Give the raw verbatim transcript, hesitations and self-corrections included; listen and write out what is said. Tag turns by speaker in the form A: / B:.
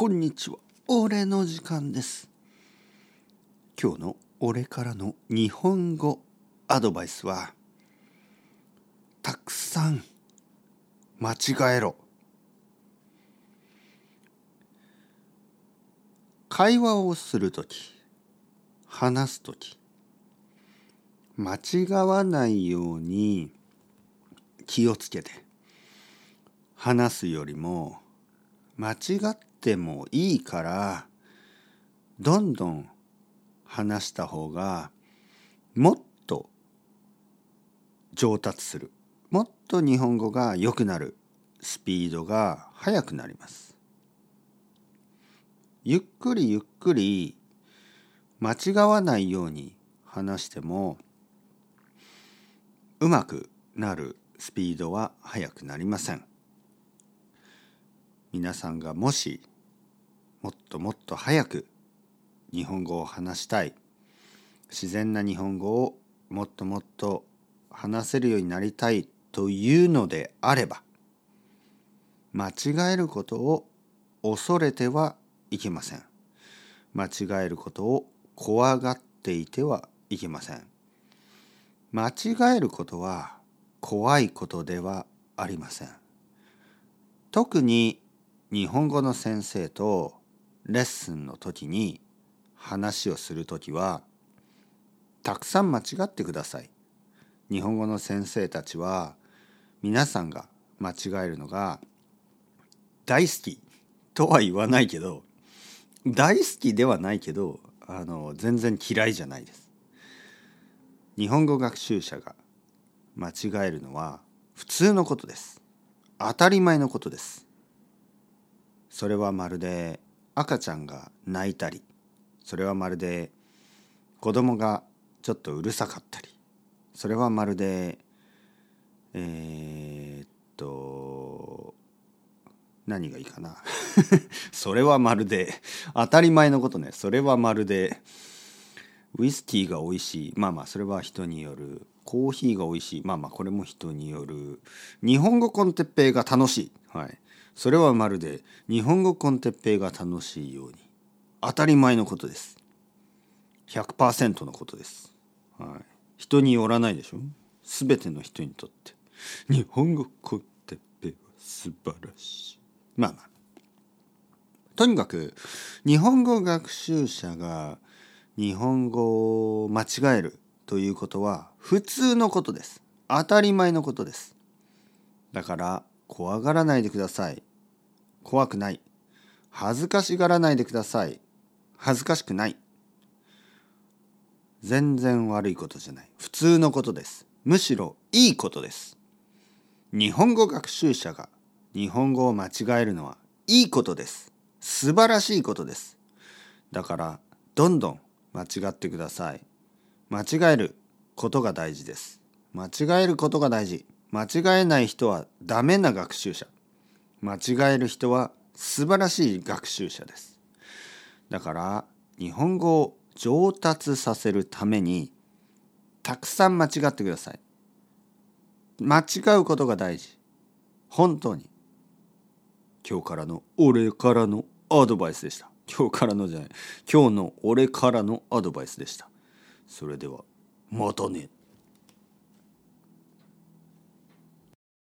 A: こんにちは。俺の時間です。今日の俺からの日本語アドバイスは、たくさん間違えろ。会話をするとき、話すとき、間違わないように気をつけて話すよりも、間違ってもいいからどんどん話した方がもっと上達する、もっと日本語が良くなる、スピードが速くなります。ゆっくりゆっくり間違わないように話してもうまくなるスピードは速くなりません。皆さんがもしもっともっと早く日本語を話したい、自然な日本語をもっともっと話せるようになりたいというのであれば、間違えることを恐れてはいけません。間違えることを怖がっていてはいけません。間違えることは怖いことではありません。特に日本語の先生とレッスンの時に話をするときは、たくさん間違ってください。日本語の先生たちは皆さんが間違えるのが大好きとは言わないけど、大好きではないけど、あの全然嫌いじゃないです。日本語学習者が間違えるのは普通のことです。当たり前のことです。それはまるで赤ちゃんが泣いたり、それはまるで子供がちょっとうるさかったり、それはまるでえー、っと何がいいかなそれはまるで当たり前のことね。それはまるでウイスキーが美味しい、まあまあそれは人による。コーヒーが美味しい、まあまあこれも人による。日本語コンテッペイが楽しい、はい、それはまるで日本語コンテッペイが楽しいように当たり前のことです。ひゃくパーセント のことです、はい、人によらないでしょ。すべての人にとって日本語コンテッペイは素晴らしい。まあまあとにかく日本語学習者が日本語を間違えるということは普通のことです。当たり前のことです。だから怖がらないでください。怖くない。恥ずかしがらないでください。恥ずかしくない。全然悪いことじゃない。普通のことです。むしろいいことです。日本語学習者が日本語を間違えるのはいいことです。素晴らしいことです。だからどんどん間違ってください。間違えることが大事です。間違えることが大事。間違えない人はダメな学習者。間違える人は素晴らしい学習者です。だから日本語を上達させるためにたくさん間違ってください。間違うことが大事。本当に。今日からの俺からのアドバイスでした。今日からのじゃない。今日の俺からのアドバイスでした。それではまたね。